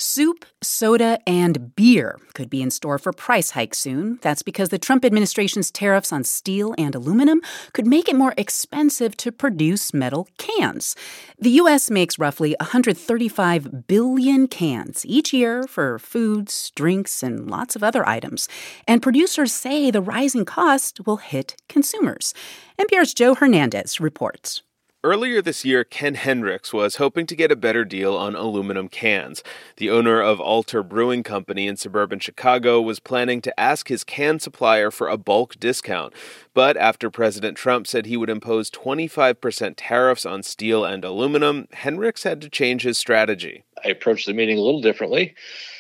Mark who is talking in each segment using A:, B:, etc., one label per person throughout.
A: Soup, soda, and beer could be in store for price hikes soon. That's because the Trump administration's tariffs on steel and aluminum could make it more expensive to produce metal cans. The U.S. makes roughly 135 billion cans each year for foods, drinks, and lots of other items. And producers say the rising cost will hit consumers. NPR's Joe Hernandez reports.
B: Earlier this year, Ken Hendricks was hoping to get a better deal on aluminum cans. The owner of Alter Brewing Company in suburban Chicago was planning to ask his can supplier for a bulk discount. But after President Trump said he would impose 25% tariffs on steel and aluminum, Hendricks had to change his strategy.
C: I approached the meeting a little differently.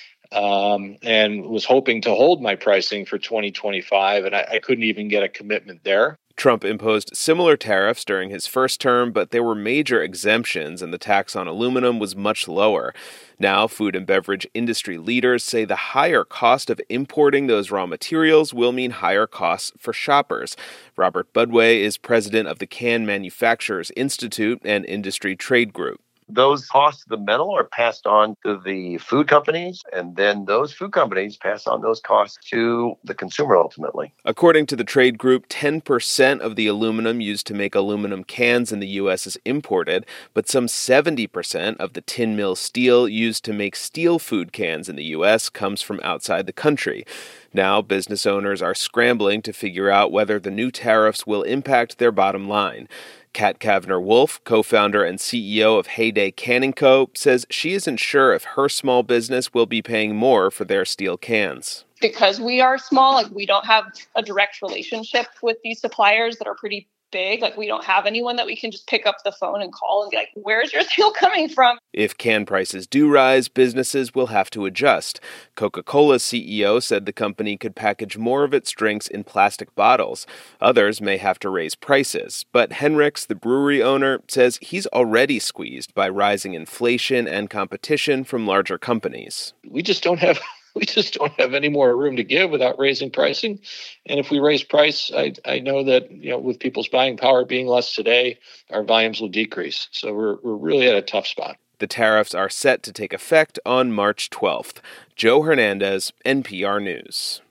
C: And was hoping to hold my pricing for 2025, and I couldn't even get a commitment there.
B: Trump imposed similar tariffs during his first term, but there were major exemptions, and the tax on aluminum was much lower. Now, food and beverage industry leaders say the higher cost of importing those raw materials will mean higher costs for shoppers. Robert Budway is president of the Can Manufacturers Institute, an industry trade group.
D: Those costs of the metal are passed on to the food companies, and then those food companies pass on those costs to the consumer ultimately.
B: According to the trade group, 10% of the aluminum used to make aluminum cans in the U.S. is imported, but some 70% of the tin mill steel used to make steel food cans in the U.S. comes from outside the country. Now, business owners are scrambling to figure out whether the new tariffs will impact their bottom line. Kat Kavner-Wolf, co-founder and CEO of Heyday Canning Co., says she isn't sure if her small business will be paying more for their steel cans.
E: Because we are small, we don't have a direct relationship with these suppliers that are pretty big. We don't have anyone that we can just pick up the phone and call and be like, where's your steel coming from?
B: If can prices do rise, businesses will have to adjust. Coca-Cola's CEO said the company could package more of its drinks in plastic bottles. Others may have to raise prices. But Hendricks, the brewery owner, says he's already squeezed by rising inflation and competition from larger companies.
C: We just don't have any more room to give without raising pricing. And if we raise price, I know that, with people's buying power being less today, our volumes will decrease. So we're really at a tough spot.
B: The tariffs are set to take effect on March 12th. Joe Hernandez, NPR News.